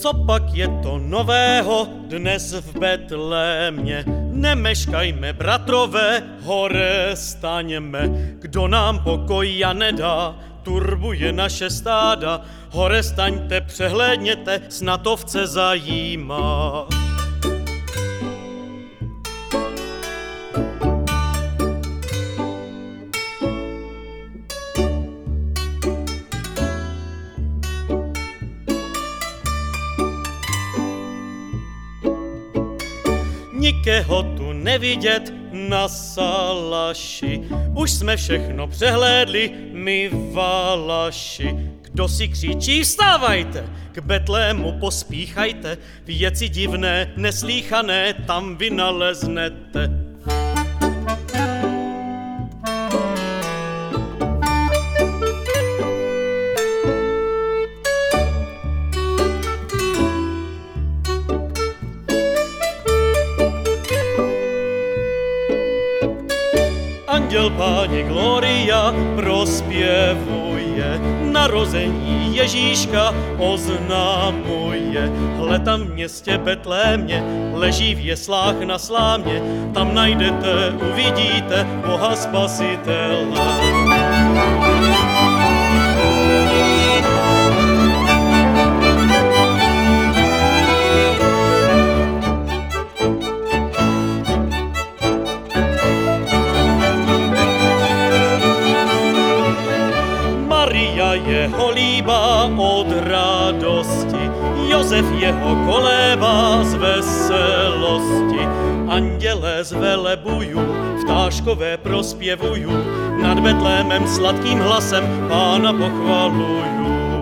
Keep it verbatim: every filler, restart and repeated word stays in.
Co pak je to nového dnes v Betlémě? Nemeškajme, bratrové, hore staňme. Kdo nám pokoja nedá, turbuje naše stáda. Hore staňte, přehlédněte, snad ovce zajímá. Nikého tu nevidět na salaši, už jsme všechno přehlédli, my valaši. Kdo si křičí, vstávajte, k Betlému pospíchajte, věci divné, neslíchané tam vynaleznete. Anděl Páně Gloria prospěvuje, narození Ježíška oznamuje. Hle tam v městě Betlémě, leží v jeslách na slámě, tam najdete, uvidíte Boha Spasitele. Maria jeho líbá od radosti, Josef jeho kolébá z veselosti. Anděle zvelebuju, vtáškové prospěvuju, nad Betlémem sladkým hlasem Pána pochvaluju.